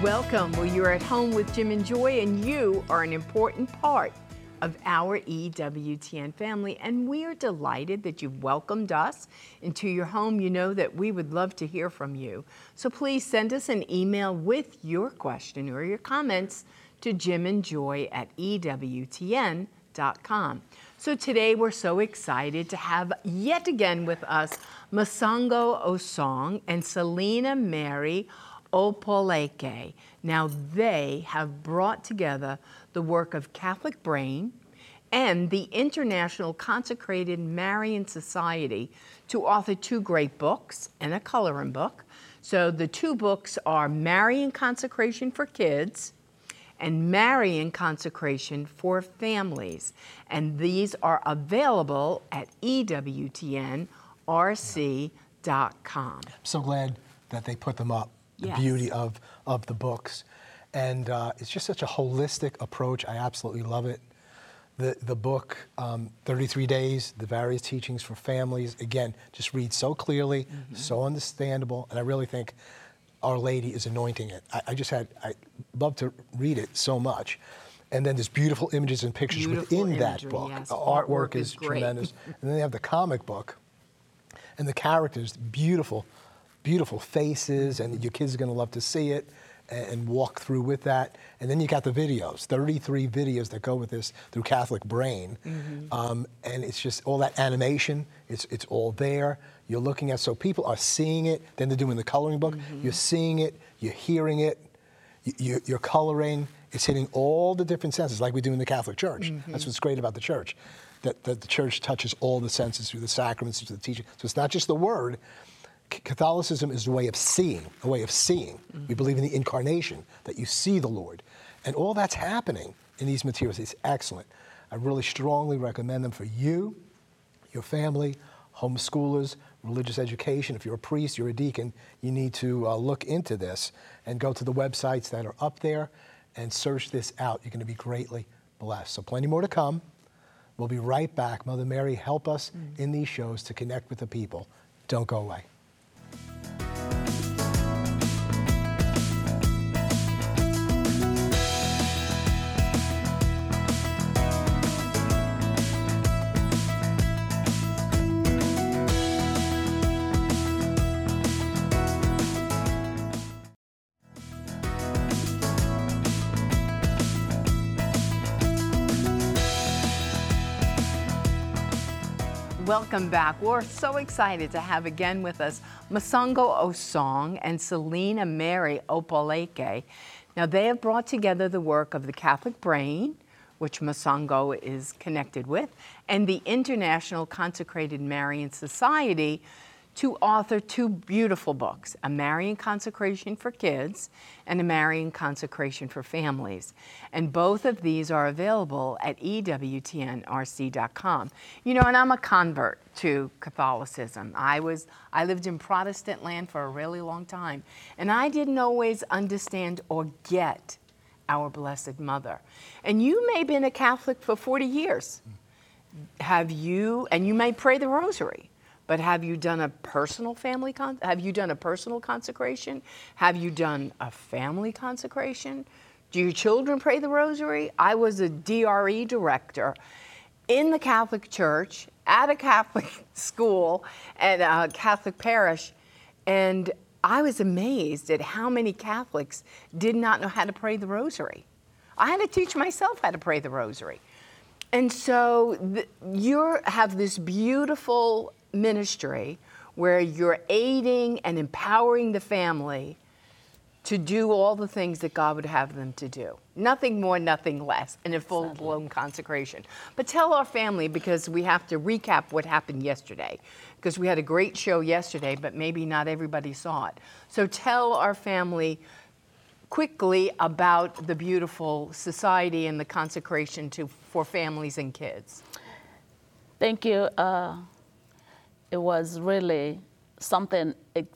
Welcome. Well, you're at home with Jim and Joy, and you are an important part of our EWTN family, and we are delighted that you've welcomed us into your home. You know that we would love to hear from you. So please send us an email with your question or your comments to jimandjoy@ewtn.com. So today we're so excited to have yet again with us Masango Osong and Selena Mary Opoleke. Now, they have brought together the work of Catholic Brain and the International Consecrated Marian Society to author two great books and a coloring book. So the two books are Marian Consecration for Kids and Marian Consecration for Families. And these are available at EWTNRC.com. I'm so glad that they put them up. The Yes. beauty of the books. And it's just such a holistic approach. I absolutely love it. The book, 33 Days, the various teachings for families, again, just reads so clearly, so understandable, and I really think Our Lady is anointing it. I love to read it so much. And then there's beautiful images and pictures within that book. Yes. The artwork is great. tremendous. And then they have the comic book, and the characters, beautiful faces, and your kids are going to love to see it and walk through with that. And then you got the videos, 33 videos that go with this through Catholic Brain. And it's just all that animation, it's all there. You're looking at, so people are seeing it, then they're doing the coloring book. You're seeing it, you're hearing it, you're coloring. It's hitting all the different senses like we do in the Catholic Church. That's what's great about the Church, that the Church touches all the senses through the sacraments, through the teaching. So it's not just the word. Catholicism is a way of seeing, We believe in the incarnation, that you see the Lord. And all that's happening in these materials is excellent. I really strongly recommend them for you, your family, homeschoolers, religious education. If you're a priest, you're a deacon, you need to look into this and go to the websites that are up there and search this out. You're going to be greatly blessed. So plenty more to come. We'll be right back. Mother Mary, help us in these shows to connect with the people. Don't go away. Welcome back. We're so excited to have again with us Masango Osong and Selena Mary Opoleke. Now, they have brought together the work of the Catholic Brain, which Masango is connected with, and the International Consecrated Marian Society to author two beautiful books, a Marian Consecration for Kids and a Marian Consecration for Families. And both of these are available at EWTNRC.com. You know, and I'm a convert to Catholicism. I lived in Protestant land for a really long time, and I didn't always understand or get our Blessed Mother. And you may have been a Catholic for 40 years. Have you, and you may pray the rosary, but have you done a personal have you done a personal consecration? Have you done a family consecration? Do your children pray the rosary? I was a DRE director in the Catholic Church, at a Catholic school, at a Catholic parish, and I was amazed at how many Catholics did not know how to pray the rosary. I had to teach myself how to pray the rosary. And so you have this beautiful ministry where you're aiding and empowering the family to do all the things that God would have them to do. Nothing more, nothing less, in a full-blown consecration. But tell our family, because we have to recap what happened yesterday, because we had a great show yesterday, but maybe not everybody saw it. So tell our family quickly about the beautiful society and the consecration for families and kids. Thank you. It was really something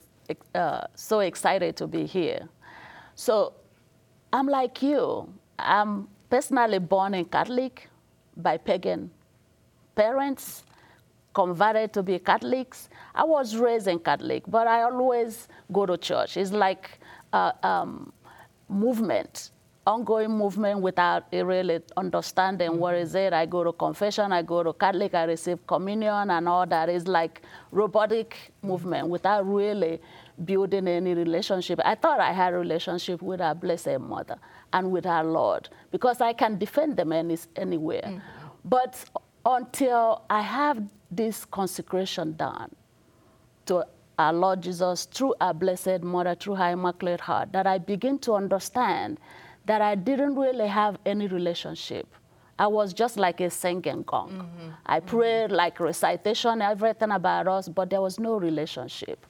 so excited to be here. So I'm like you. I'm personally born in Catholic by pagan parents, converted to be Catholics. I was raised in Catholic, but I always go to church. It's like movement, ongoing movement without really understanding what is it. I go to confession, I go to Catholic, I receive communion and all that. Is like robotic movement without really building any relationship. I thought I had a relationship with our Blessed Mother and with our Lord because I can defend them anywhere. But until I have this consecration done to our Lord Jesus through our Blessed Mother, through her Immaculate Heart, that I begin to understand that I didn't really have any relationship. I was just like a singing gong. I prayed like recitation, everything about us, but there was no relationship.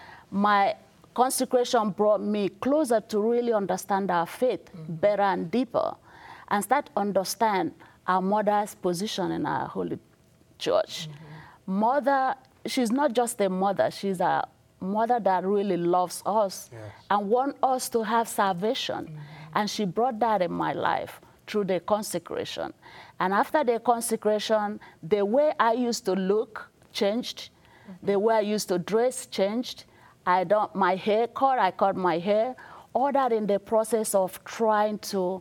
My consecration brought me closer to really understand our faith better and deeper, and start understand our mother's position in our holy church. Mother, she's not just a mother, she's a mother that really loves us and wants us to have salvation. And she brought that in my life through the consecration. And after the consecration, the way I used to look changed. The way I used to dress changed. My hair cut, I cut my hair. All that in the process of trying to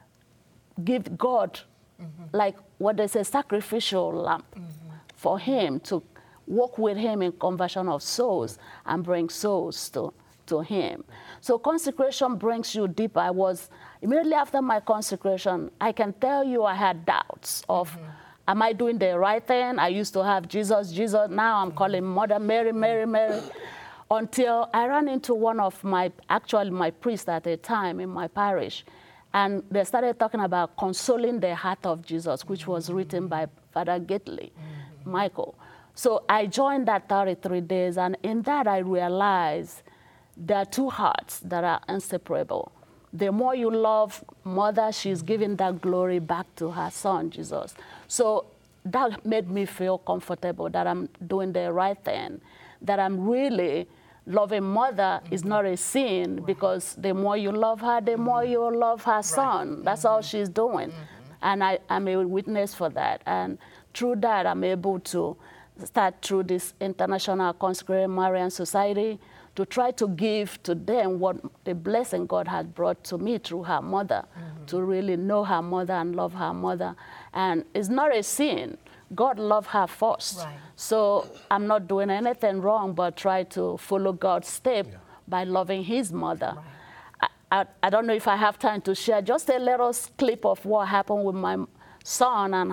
give God, like what they say, sacrificial lamb for him, to walk with him in conversion of souls and bring souls to him. So consecration brings you deeper. I was, immediately after my consecration, I can tell you I had doubts of, am I doing the right thing? I used to have Jesus, Jesus. Now I'm calling Mother Mary, Mary, Mary. Until I ran into one of my priest at the time in my parish. And they started talking about consoling the heart of Jesus, which was written by Father Gately, Michael. So I joined that 33 days, and in that I realized there are two hearts that are inseparable. The more you love Mother, she's giving that glory back to her son, Jesus. So that made me feel comfortable that I'm doing the right thing, that I'm really loving Mother is not a sin, because the more you love her, the more you love her son. That's all she's doing. And I'm a witness for that. And through that, I'm able to start through this International Consecrated Marian Society to try to give to them what the blessing God had brought to me through her mother, to really know her mother and love her mother. And it's not a sin. God loved her first. Right. So I'm not doing anything wrong, but try to follow God's step by loving his mother. Right. I don't know if I have time to share just a little clip of what happened with my son and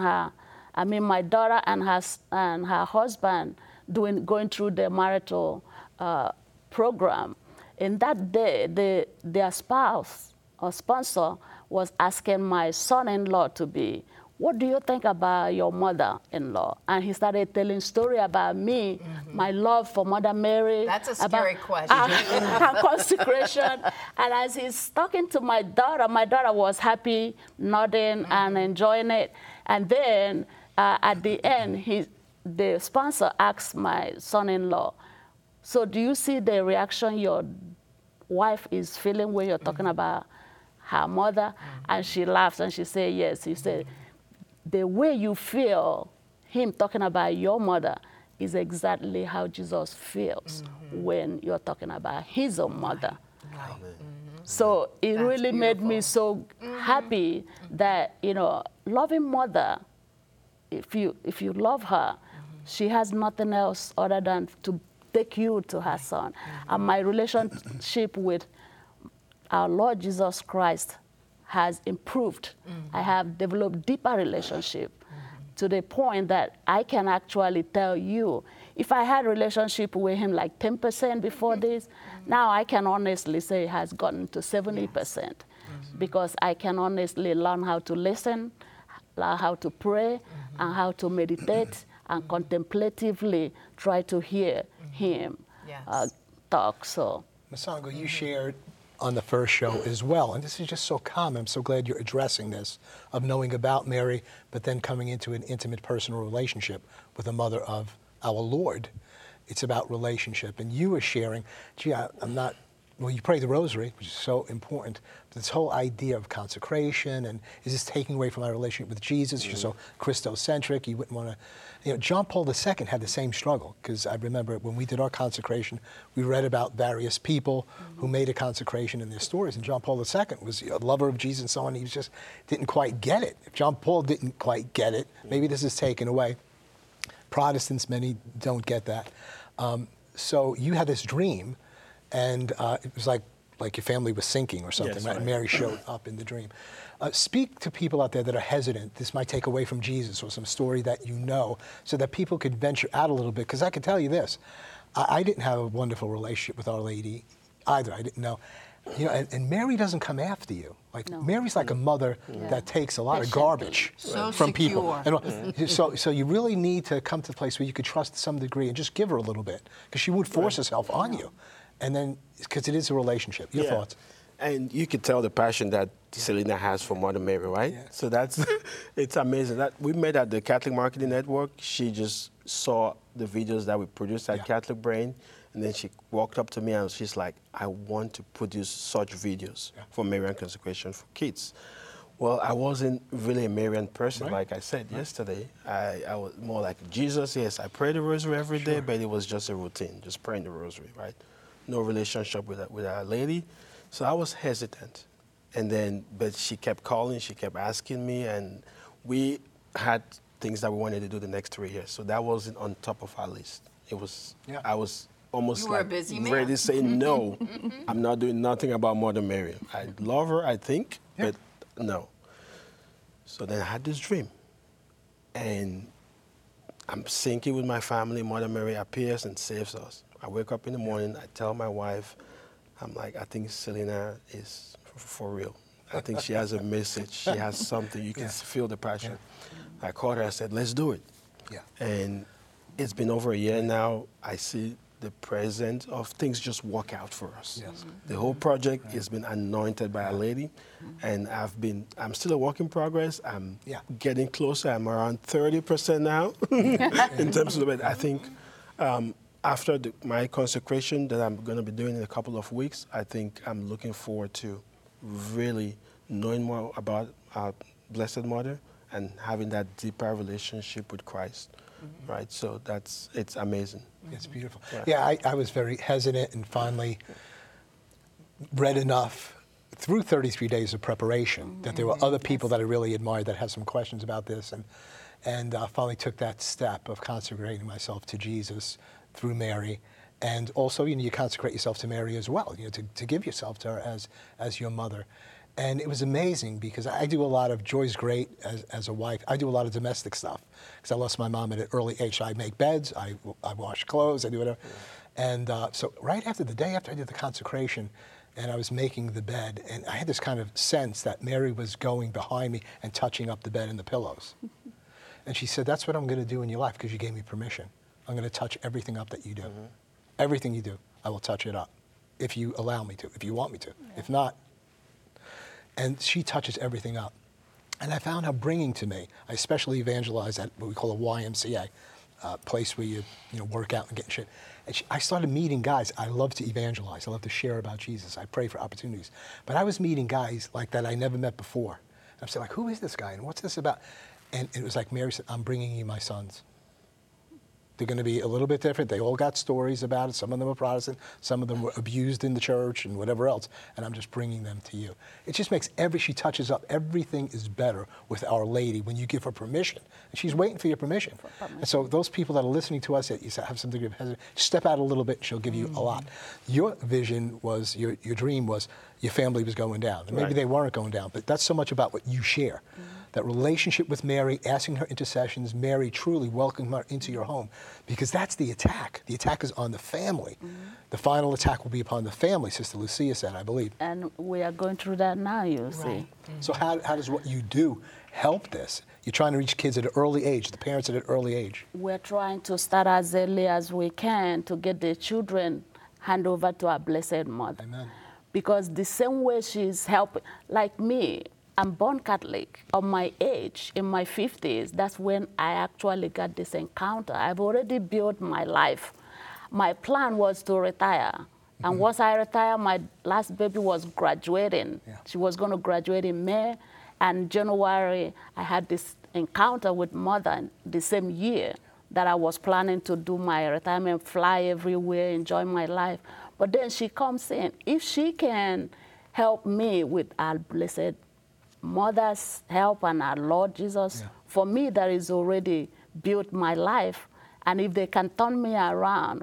my daughter and her husband going through the marital program. In that day, their spouse or sponsor was asking my son-in-law to be, what do you think about your mother-in-law? And he started telling story about me, my love for Mother Mary. That's a scary question. Her consecration. And as he's talking to my daughter was happy, nodding and enjoying it. And then at the end, the sponsor asked my son-in-law, so do you see the reaction your wife is feeling when you're talking about her mother? And she laughs and she said, yes. He said, the way you feel him talking about your mother is exactly how Jesus feels when you're talking about his own mother. Right. So it That's really beautiful. Made me so happy that, loving Mother, if you love her, she has nothing else other than to take you to her son. And my relationship with our Lord Jesus Christ has improved. I have developed deeper relationship to the point that I can actually tell you, if I had a relationship with him like 10% before this, now I can honestly say it has gotten to 70%, because I can honestly learn how to listen, learn how to pray, and how to meditate, and contemplatively try to hear him talk. So, Masango, you shared on the first show as well, and this is just so common. I'm so glad you're addressing this, of knowing about Mary, but then coming into an intimate personal relationship with the mother of our Lord. It's about relationship. And you were sharing, gee, I'm not well, you pray the rosary, which is so important. This whole idea of consecration and is this taking away from our relationship with Jesus? You're so Christocentric. You wouldn't want to. John Paul II had the same struggle, because I remember when we did our consecration, we read about various people who made a consecration in their stories. And John Paul II was a lover of Jesus and so on. He just didn't quite get it. If John Paul didn't quite get it, maybe this is taken away. Protestants, many don't get that. So you had this dream, and it was like your family was sinking or something, Yes, right? right. Mary showed up in the dream. Speak to people out there that are hesitant. This might take away from Jesus or some story that you know, so that people could venture out a little bit. Because I can tell you this, I didn't have a wonderful relationship with Our Lady either. I didn't know. And Mary doesn't come after you. Like No. Mary's like a mother that takes a lot of Patiently. garbage So from people. secure. And so you really need to come to the place where you could trust to some degree and just give her a little bit, because she would force herself on you. And then, because it is a relationship. Your thoughts? And you could tell the passion that Selena has for Mother Mary, right? Yeah. So that's, it's amazing. That we met at the Catholic Marketing Network. She just saw the videos that we produced at Yeah. Catholic Brain, and then she walked up to me and she's like, I want to produce such videos for Marian consecration for kids. Well, I wasn't really a Marian person, Right. like I said yesterday. I was more like Jesus. Yes, I pray the rosary every day, but it was just a routine, just praying the rosary, right? No relationship with Our Lady. So I was hesitant. And then, but she kept calling, she kept asking me, and we had things that we wanted to do the next 3 years. So that wasn't on top of our list. It was, Yeah. I was almost You were a like busy man. ready to say, no, I'm not doing nothing about Mother Mary. I love her, I think, but no. So then I had this dream. And I'm sinking with my family. Mother Mary appears and saves us. I wake up in the morning, I tell my wife, I'm like, I think Selena is for real. I think she has a message. She has something. You can feel the passion. I called her, I said, let's do it. Yeah. And it's been over a year now. I see the presence of things just work out for us. Yes. The whole project has been anointed by Our Lady, and I'm still a work in progress. I'm getting closer. I'm around 30% now in terms of it. I think after my consecration that I'm going to be doing in a couple of weeks, I think I'm looking forward to really knowing more about our Blessed Mother and having that deeper relationship with Christ, right? So it's amazing. It's beautiful. Yeah. I was very hesitant, and finally read enough through 33 days of preparation that there were other people that I really admired that had some questions about this, and finally took that step of consecrating myself to Jesus through Mary. And also, you consecrate yourself to Mary as well, to give yourself to her as your mother. And it was amazing, because I do a lot of, Joy's great as a wife, I do a lot of domestic stuff, because I lost my mom at an early age. I make beds, I wash clothes, I do whatever. And so right after, the day after I did the consecration, and I was making the bed, and I had this kind of sense that Mary was going behind me and touching up the bed and the pillows. And she said, that's what I'm going to do in your life, because you gave me permission. I'm going to touch everything up that you do. Everything you do, I will touch it up, if you allow me to, if you want me to. If not. And she touches everything up. And I found her bringing to me, I especially evangelize at what we call a YMCA, place where you work out and get in shape. And I started meeting guys. I love to evangelize. I love to share about Jesus. I pray for opportunities. But I was meeting guys like that I never met before. And I'm saying, like, who is this guy and what's this about? And it was like Mary said, I'm bringing you my sons. They're going to be a little bit different. They all got stories about it. Some of them are Protestant. Some of them were abused in the church and whatever else. And I'm just bringing them to you. It just makes she touches up. Everything is better with Our Lady when you give her permission. And she's waiting for your permission. And so those people that are listening to us that you have some degree of hesitation, step out a little bit and she'll give you a lot. Your vision was, your dream was, your family was going down. And maybe they weren't going down, but that's so much about what you share. That relationship with Mary, asking her intercessions, Mary truly welcoming her into your home, because that's the attack. The attack is on the family. The final attack will be upon the family, Sister Lucia said, I believe. And we are going through that now, you see. So how does what you do help this? You're trying to reach kids at an early age, the parents at an early age. We're trying to start as early as we can to get the children hand over to our Blessed Mother. Amen. Because the same way she's helping, like me, I'm born Catholic. Of my age, in my 50s, that's when I actually got this encounter. I've already built my life. My plan was to retire And once I retired, my last baby was graduating. Yeah. She was going to graduate in May. And January, I had this encounter with mother the same year that I was planning to do my retirement, fly everywhere, enjoy my life. But then she comes in. If she can help me with our Blessed Mother's help and our Lord Jesus, for me, that is already built my life. And if they can turn me around,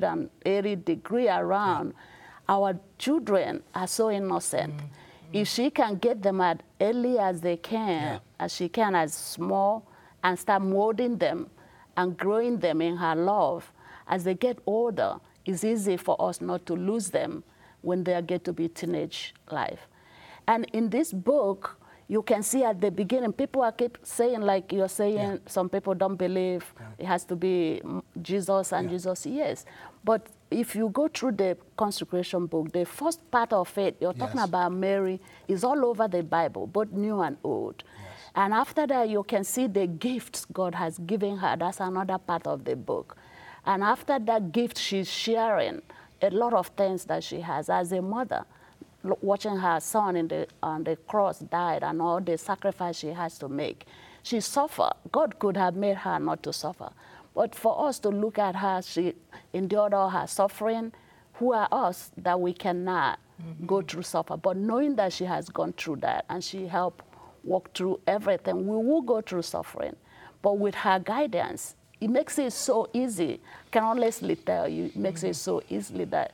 180 degree around, our children are so innocent. If she can get them as early as they can, as she can, as small, and start molding them and growing them in her love, as they get older, it's easy for us not to lose them when they get to be teenage life. And in this book, you can see at the beginning, people keep saying, like you're saying, some people don't believe it has to be Jesus and Jesus, yes. But if you go through the consecration book, the first part of it, you're talking about Mary, is all over the Bible, both new and old. And after that, you can see the gifts God has given her. That's another part of the book. And after that gift, she's sharing a lot of things that she has as a mother, watching her son on the cross died and all the sacrifice she has to make. She suffered. God could have made her not to suffer. But for us to look at her, she endured all her suffering. Who are us that we cannot go through suffer? But knowing that she has gone through that and she helped walk through everything, we will go through suffering. But with her guidance, it makes it so easy. I can honestly tell you, it makes it so easily that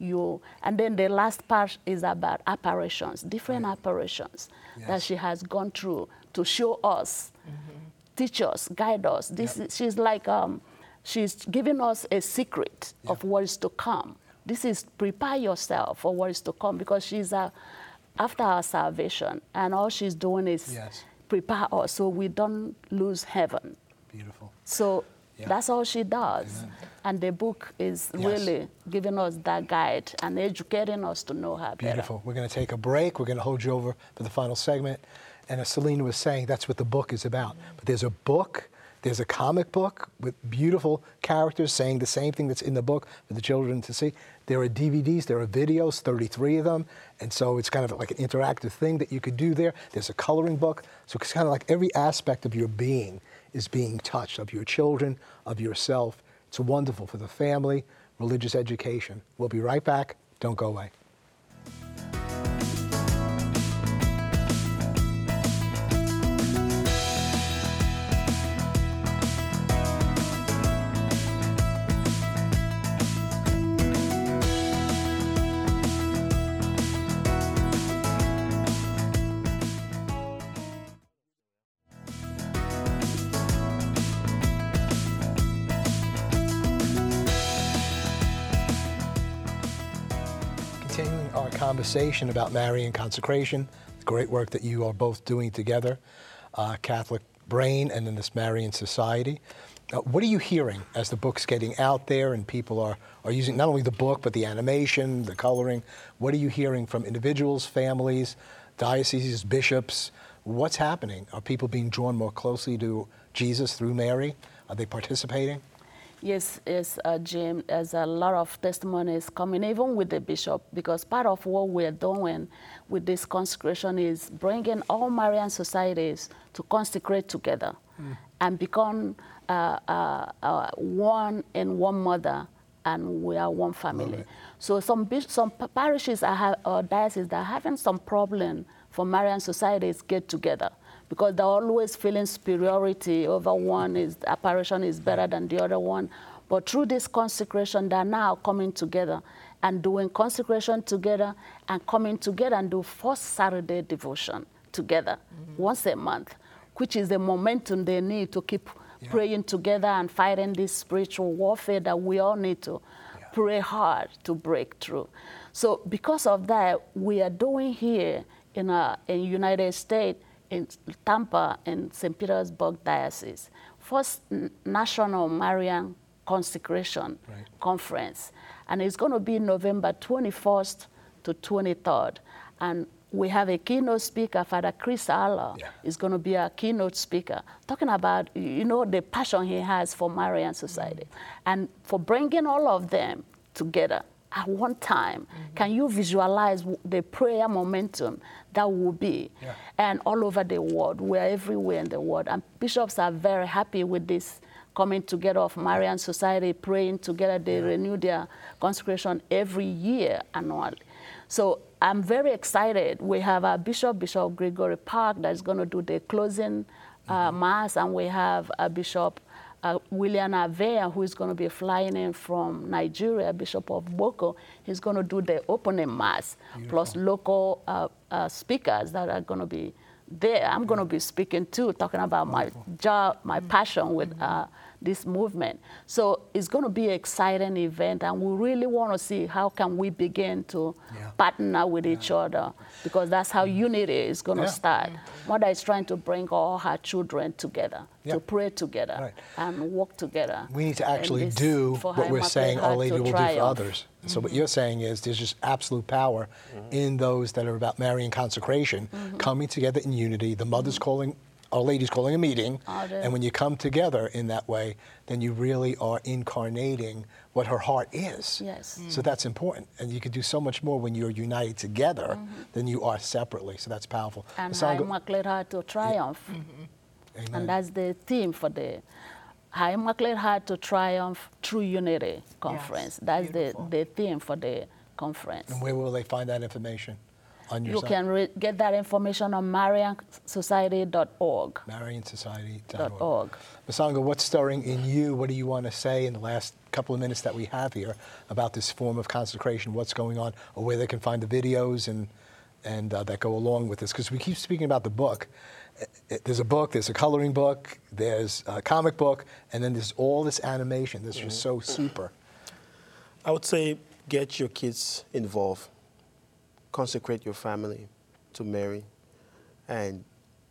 and then the last part is about apparitions, different apparitions that she has gone through to show us, teach us, guide us. She's like, she's giving us a secret of what is to come. This is prepare yourself for what is to come, because she's after our salvation, and all she's doing is prepare us so we don't lose heaven. Beautiful. So that's all she does. Amen. And the book is really giving us that guide and educating us to know her better. Beautiful. We're going to take a break. We're going to hold you over for the final segment. And as Selena was saying, that's what the book is about. But there's a book, there's a comic book with beautiful characters saying the same thing that's in the book for the children to see. There are DVDs, there are videos, 33 of them. And so it's kind of like an interactive thing that you could do there. There's a coloring book. So it's kind of like every aspect of your being is being touched, of your children, of yourself. It's wonderful for the family, religious education. We'll be right back. Don't go away. Continuing our conversation about Marian consecration, the great work that you are both doing together, Catholic Brain and then this Marian Society. What are you hearing as the book's getting out there and people are using not only the book, but the animation, the coloring? What are you hearing from individuals, families, dioceses, bishops? What's happening? Are people being drawn more closely to Jesus through Mary? Are they participating? Yes, Jim, there's a lot of testimonies coming, even with the bishop, because part of what we're doing with this consecration is bringing all Marian societies to consecrate together and become one in one mother, and we are one family. So some parishes or dioceses that are having some problem for Marian societies get together, because they're always feeling superiority over one, apparition is better than the other one. But through this consecration, they're now coming together and doing consecration together and coming together and do first Saturday devotion together once a month, which is the momentum they need to keep praying together and fighting this spiritual warfare that we all need to pray hard to break through. So because of that, we are doing here in United States, in Tampa and St. Petersburg Diocese, first National Marian Consecration Conference. And it's going to be November 21st to 23rd. And we have a keynote speaker, Father Chris Aller is going to be our keynote speaker, talking about, the passion he has for Marian Society and for bringing all of them together at one time. Can you visualize the prayer momentum that will be? Yeah. And all over the world, we're everywhere in the world. And bishops are very happy with this coming together of Marian Society, praying together. They renew their consecration every year annually. So I'm very excited. We have our Bishop Gregory Park, that's going to do the closing Mass, and we have a Bishop William Avea, who is going to be flying in from Nigeria, Bishop of Boko. He's going to do the opening Mass, plus local speakers that are going to be there. I'm going to be speaking too, talking about my job, my passion with this movement. So it's going to be an exciting event, and we really want to see how can we begin to partner with each other, because that's how unity is going to start. Mother is trying to bring all her children together, to pray together and work together. We need to actually do what we're saying Our Lady will do for others. So what you're saying is there's just absolute power in those that are about Marian consecration, coming together in unity. The mother's calling, Our Lady's calling a meeting, and when you come together in that way, then you really are incarnating what her heart is. Yes. So that's important, and you can do so much more when you're united together than you are separately. So that's powerful. And High Immaculate Heart to Triumph, Amen. And that's the theme for the High Immaculate Heart to Triumph True Unity Conference. That's the theme for the conference. And where will they find that information? On your You site? can get that information on mariansociety.org. Mariansociety.org. Masanga, what's stirring in you? What do you want to say in the last couple of minutes that we have here about this form of consecration? What's going on, or where they can find the videos and that go along with this? Because we keep speaking about the book. There's a book, there's a coloring book, there's a comic book, and then there's all this animation. This is so super. I would say get your kids involved. Consecrate your family to Mary, and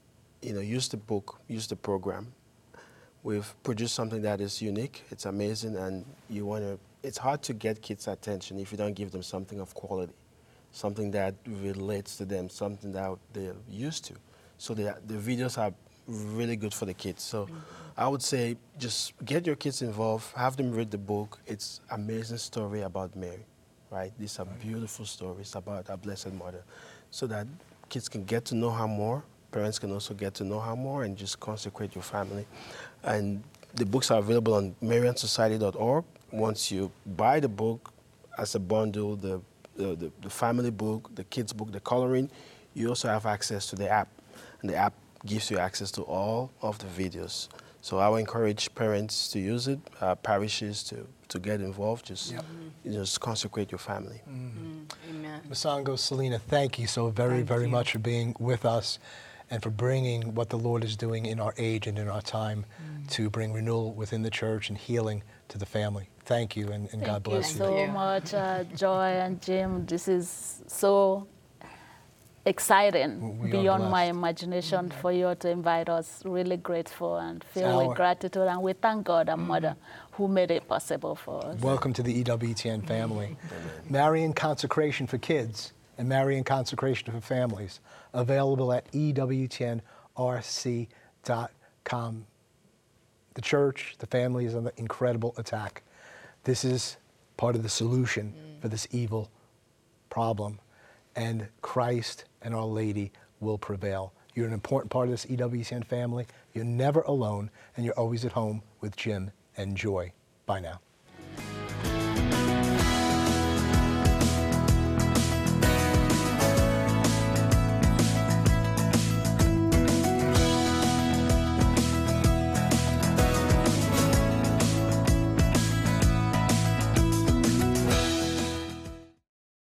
use the book, use the program. We've produced something that is unique. It's amazing, and it's hard to get kids' attention if you don't give them something of quality, something that relates to them, something that they're used to. So the videos are really good for the kids. So I would say just get your kids involved, have them read the book. It's an amazing story about Mary. Right? These are beautiful stories about our Blessed Mother, so that kids can get to know her more, parents can also get to know her more, and just consecrate your family. And the books are available on mariansociety.org. Once you buy the book as a bundle, the family book, the kids book, the coloring, you also have access to the app. And the app gives you access to all of the videos. So I would encourage parents to use it, parishes to get involved. Just consecrate your family. Amen. Masanga, Selena, thank you so very much for being with us and for bringing what the Lord is doing in our age and in our time to bring renewal within the church and healing to the family. Thank you, and God bless you. Thank you so much, Joy and Jim. This is so exciting, beyond my imagination, for you to invite us. Really grateful and filled with gratitude, and we thank God and Mother who made it possible for us. Welcome to the EWTN family. Marian Consecration for Kids and Marian Consecration for Families, available at EWTNRC.com. The church, the family is under incredible attack. This is part of the solution for this evil problem, and Christ and Our Lady will prevail. You're an important part of this EWTN family. You're never alone, and you're always at home with Jim and Joy. Bye now.